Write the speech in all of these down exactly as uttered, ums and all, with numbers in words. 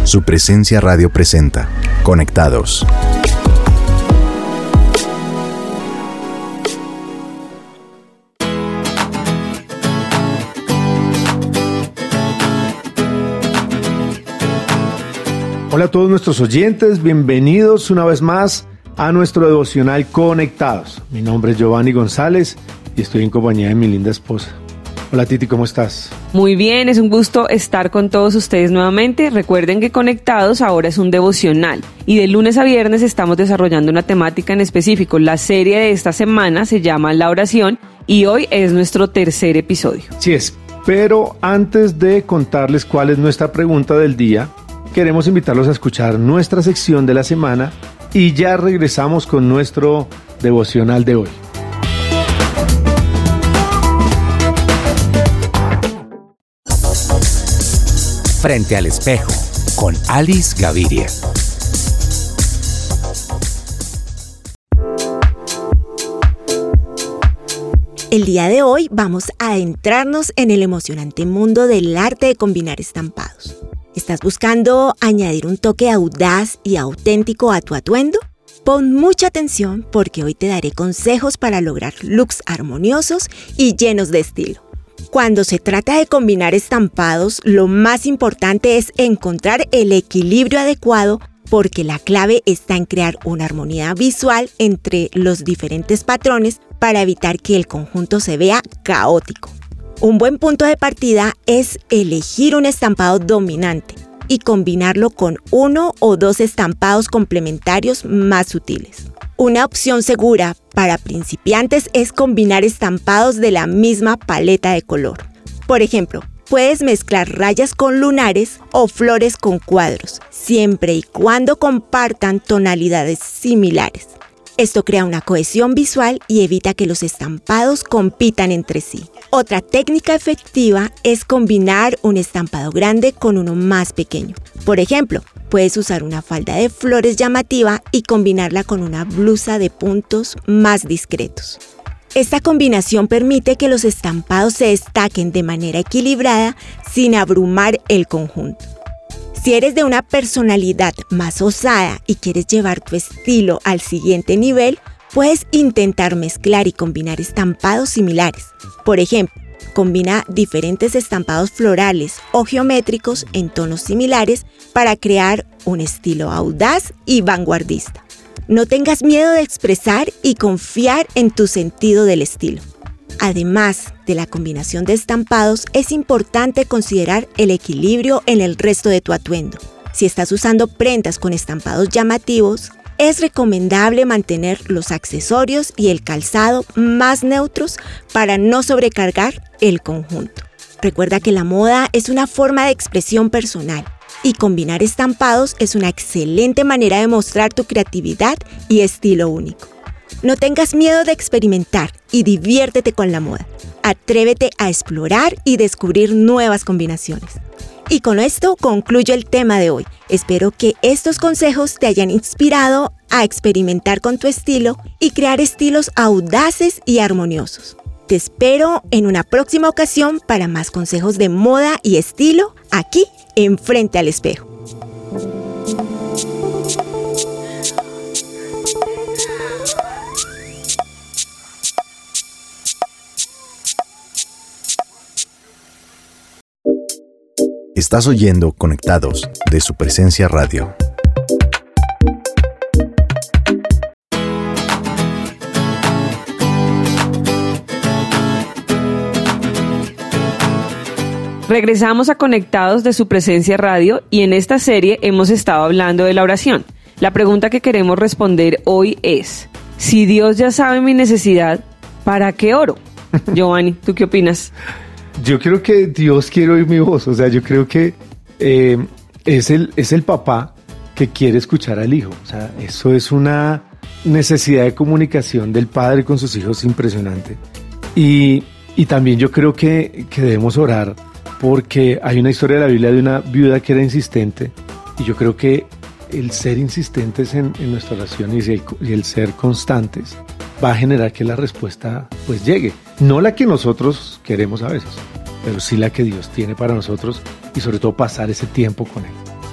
Su Presencia Radio presenta Conectados. Hola a todos nuestros oyentes, bienvenidos una vez más a nuestro devocional Conectados. Mi nombre es Giovanni González y estoy en compañía de mi linda esposa. Hola Titi, ¿cómo estás? Muy bien, es un gusto estar con todos ustedes nuevamente. Recuerden que Conectados ahora es un devocional y de lunes a viernes estamos desarrollando una temática en específico. La serie de esta semana se llama La Oración y hoy es nuestro tercer episodio. Sí es, pero antes de contarles cuál es nuestra pregunta del día, queremos invitarlos a escuchar nuestra sección de la semana y ya regresamos con nuestro devocional de hoy. Frente al espejo, con Alice Gaviria. El día de hoy vamos a adentrarnos en el emocionante mundo del arte de combinar estampados. ¿Estás buscando añadir un toque audaz y auténtico a tu atuendo? Pon mucha atención porque hoy te daré consejos para lograr looks armoniosos y llenos de estilo. Cuando se trata de combinar estampados, lo más importante es encontrar el equilibrio adecuado porque la clave está en crear una armonía visual entre los diferentes patrones para evitar que el conjunto se vea caótico. Un buen punto de partida es elegir un estampado dominante y combinarlo con uno o dos estampados complementarios más sutiles. Una opción segura para principiantes es combinar estampados de la misma paleta de color. Por ejemplo, puedes mezclar rayas con lunares o flores con cuadros, siempre y cuando compartan tonalidades similares. Esto crea una cohesión visual y evita que los estampados compitan entre sí. Otra técnica efectiva es combinar un estampado grande con uno más pequeño. Por ejemplo, puedes usar una falda de flores llamativa y combinarla con una blusa de puntos más discretos. Esta combinación permite que los estampados se destaquen de manera equilibrada sin abrumar el conjunto. Si eres de una personalidad más osada y quieres llevar tu estilo al siguiente nivel, puedes intentar mezclar y combinar estampados similares. Por ejemplo, combina diferentes estampados florales o geométricos en tonos similares para crear un estilo audaz y vanguardista. No tengas miedo de expresar y confiar en tu sentido del estilo. Además de la combinación de estampados, es importante considerar el equilibrio en el resto de tu atuendo. Si estás usando prendas con estampados llamativos, es recomendable mantener los accesorios y el calzado más neutros para no sobrecargar el conjunto. Recuerda que la moda es una forma de expresión personal y combinar estampados es una excelente manera de mostrar tu creatividad y estilo único. No tengas miedo de experimentar y diviértete con la moda. Atrévete a explorar y descubrir nuevas combinaciones. Y con esto concluyo el tema de hoy. Espero que estos consejos te hayan inspirado a experimentar con tu estilo y crear estilos audaces y armoniosos. Te espero en una próxima ocasión para más consejos de moda y estilo aquí en Frente al Espejo. Estás oyendo Conectados de Su Presencia Radio. Regresamos a Conectados de Su Presencia Radio y en esta serie hemos estado hablando de la oración. La pregunta que queremos responder hoy es: si Dios ya sabe mi necesidad, ¿para qué oro? Giovanni, ¿tú qué opinas? Yo creo que Dios quiere oír mi voz, o sea, yo creo que eh, es, el, es el papá que quiere escuchar al hijo, o sea, eso es una necesidad de comunicación del padre con sus hijos impresionante. Y, y también yo creo que, que debemos orar porque hay una historia de la Biblia de una viuda que era insistente y yo creo que el ser insistentes en, en nuestra oración y el, y el ser constantes va a generar que la respuesta pues llegue. No la que nosotros queremos a veces, pero sí la que Dios tiene para nosotros y sobre todo pasar ese tiempo con Él.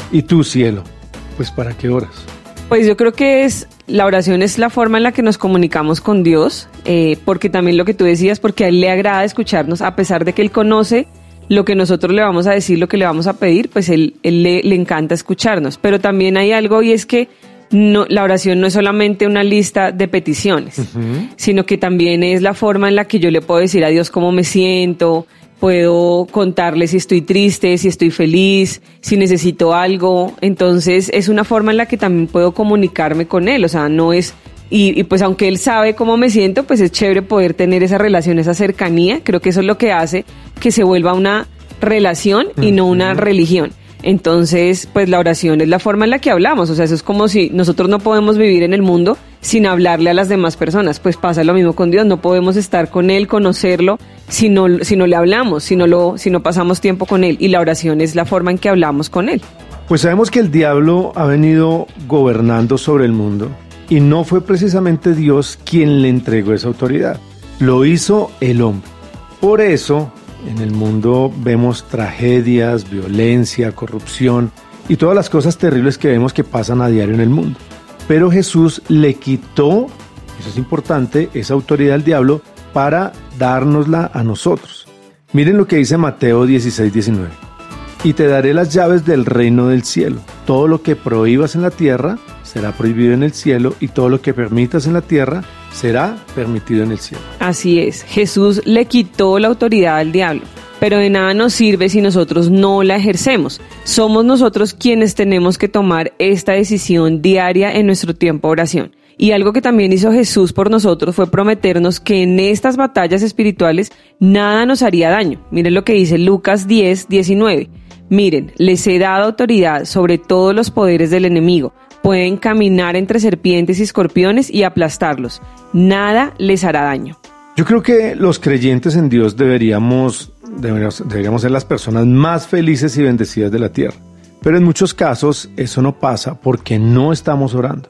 ¿Y tú, cielo? Pues ¿para qué oras? Pues yo creo que es la oración es la forma en la que nos comunicamos con Dios, eh, porque también lo que tú decías, porque a Él le agrada escucharnos, a pesar de que Él conoce lo que nosotros le vamos a decir, lo que le vamos a pedir, pues Él, él le, le encanta escucharnos. Pero también hay algo, y es que no, la oración no es solamente una lista de peticiones, uh-huh. sino que también es la forma en la que yo le puedo decir a Dios cómo me siento, puedo contarle si estoy triste, si estoy feliz, si necesito algo. Entonces es una forma en la que también puedo comunicarme con Él, o sea, no es... Y, y pues aunque Él sabe cómo me siento, pues es chévere poder tener esa relación, esa cercanía. Creo que eso es lo que hace que se vuelva una relación y no una religión. Entonces, pues la oración es la forma en la que hablamos. O sea, eso es como si nosotros no podemos vivir en el mundo sin hablarle a las demás personas. Pues pasa lo mismo con Dios. No podemos estar con Él, conocerlo, si no, si no le hablamos, si no, lo, si no pasamos tiempo con Él. Y la oración es la forma en que hablamos con Él. Pues sabemos que el diablo ha venido gobernando sobre el mundo. Y no fue precisamente Dios quien le entregó esa autoridad. Lo hizo el hombre. Por eso, en el mundo vemos tragedias, violencia, corrupción y todas las cosas terribles que vemos que pasan a diario en el mundo. Pero Jesús le quitó, eso es importante, esa autoridad al diablo para dárnosla a nosotros. Miren lo que dice Mateo dieciséis, diecinueve. Y te daré las llaves del reino del cielo. Todo lo que prohíbas en la tierra será prohibido en el cielo, y todo lo que permitas en la tierra será permitido en el cielo. Así es, Jesús le quitó la autoridad al diablo, pero de nada nos sirve si nosotros no la ejercemos. Somos nosotros quienes tenemos que tomar esta decisión diaria en nuestro tiempo de oración. Y algo que también hizo Jesús por nosotros fue prometernos que en estas batallas espirituales nada nos haría daño. Miren lo que dice Lucas diez, diecinueve. Miren, les he dado autoridad sobre todos los poderes del enemigo. Pueden caminar entre serpientes y escorpiones y aplastarlos. Nada les hará daño. Yo creo que los creyentes en Dios deberíamos, deberíamos, deberíamos ser las personas más felices y bendecidas de la tierra. Pero en muchos casos eso no pasa porque no estamos orando.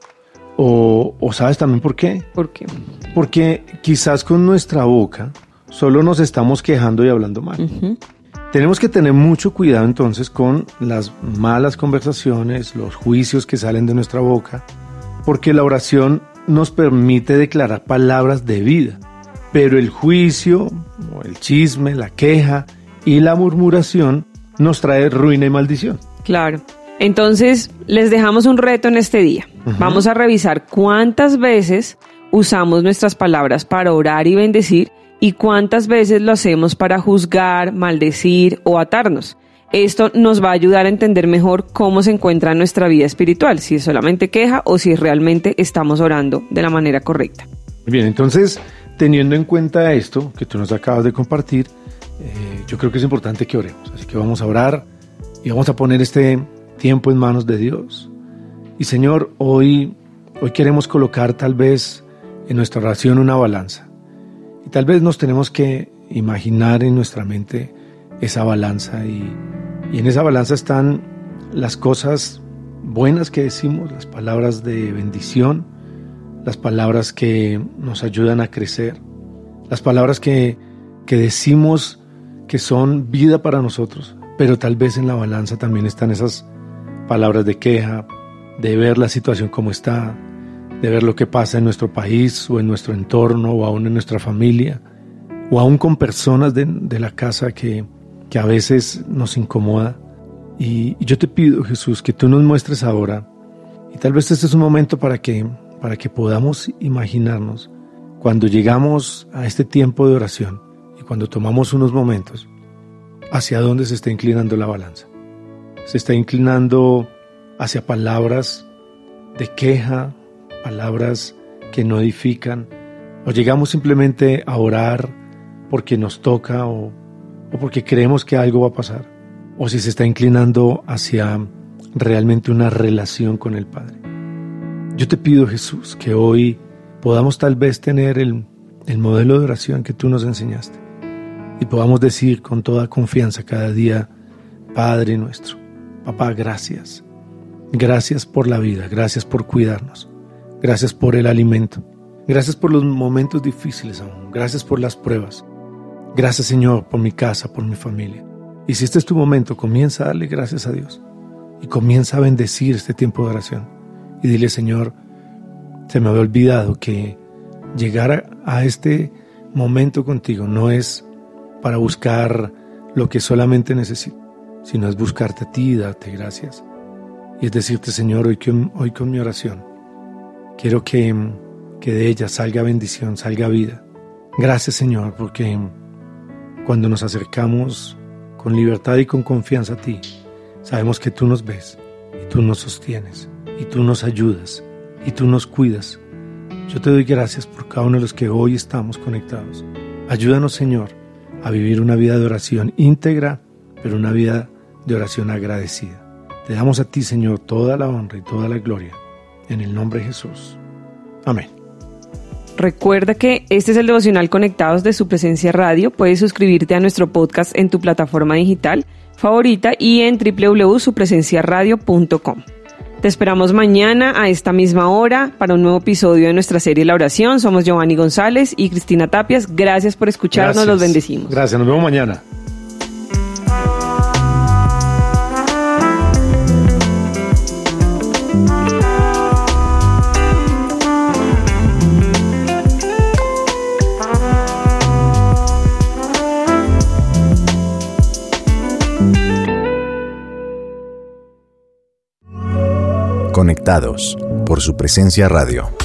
O, o ¿sabes también por qué? ¿Por qué? Porque quizás con nuestra boca solo nos estamos quejando y hablando mal. Uh-huh. Tenemos que tener mucho cuidado entonces con las malas conversaciones, los juicios que salen de nuestra boca, porque la oración nos permite declarar palabras de vida, pero el juicio, el chisme, la queja y la murmuración nos trae ruina y maldición. Claro. Entonces, les dejamos un reto en este día. Uh-huh. Vamos a revisar cuántas veces usamos nuestras palabras para orar y bendecir, y cuántas veces lo hacemos para juzgar, maldecir o atarnos. Esto nos va a ayudar a entender mejor cómo se encuentra nuestra vida espiritual, si es solamente queja o si realmente estamos orando de la manera correcta. Bien, entonces, teniendo en cuenta esto que tú nos acabas de compartir, eh, yo creo que es importante que oremos. Así que vamos a orar y vamos a poner este tiempo en manos de Dios. Y Señor, hoy, hoy queremos colocar tal vez en nuestra oración una balanza. Y tal vez nos tenemos que imaginar en nuestra mente esa balanza y, y en esa balanza están las cosas buenas que decimos, las palabras de bendición, las palabras que nos ayudan a crecer, las palabras que, que decimos que son vida para nosotros, pero tal vez en la balanza también están esas palabras de queja, de ver la situación como está, de ver lo que pasa en nuestro país o en nuestro entorno o aún en nuestra familia o aún con personas de, de la casa que, que a veces nos incomoda. Y, y yo te pido, Jesús, que tú nos muestres ahora, y tal vez este es un momento para que, para que podamos imaginarnos cuando llegamos a este tiempo de oración y cuando tomamos unos momentos, hacia dónde se está inclinando la balanza. Se está inclinando hacia palabras de queja, palabras que no edifican, o llegamos simplemente a orar porque nos toca o, o porque creemos que algo va a pasar, o si se está inclinando hacia realmente una relación con el Padre. Yo te pido, Jesús, que hoy podamos tal vez tener el, el modelo de oración que tú nos enseñaste y podamos decir con toda confianza cada día: Padre nuestro, Papá, gracias. Gracias por la vida, gracias por cuidarnos. Gracias por el alimento. Gracias por los momentos difíciles aún. Gracias por las pruebas. Gracias, Señor, por mi casa, por mi familia. Y si este es tu momento, comienza a darle gracias a Dios. y comienza a bendecir este tiempo de oración. Y dile, Señor, se me había olvidado que llegar a, a este momento contigo no es para buscar lo que solamente necesito, sino es buscarte a ti y darte gracias. Y es decirte, Señor, hoy, que, hoy con mi oración, quiero que, que de ella salga bendición, salga vida. Gracias, Señor, porque cuando nos acercamos con libertad y con confianza a ti, sabemos que tú nos ves y tú nos sostienes y tú nos ayudas y tú nos cuidas. Yo te doy gracias por cada uno de los que hoy estamos conectados. Ayúdanos, Señor, a vivir una vida de oración íntegra, pero una vida de oración agradecida. Te damos a ti, Señor, toda la honra y toda la gloria. En el nombre de Jesús. Amén. Recuerda que este es el devocional Conectados de Su Presencia Radio. Puedes suscribirte a nuestro podcast en tu plataforma digital favorita y en doble u doble u doble u punto su presencia radio punto com. Te esperamos mañana a esta misma hora para un nuevo episodio de nuestra serie La Oración. Somos Giovanni González y Cristina Tapias. Gracias por escucharnos, Gracias. Los bendecimos. Gracias, nos vemos mañana. Conectados por Su Presencia Radio.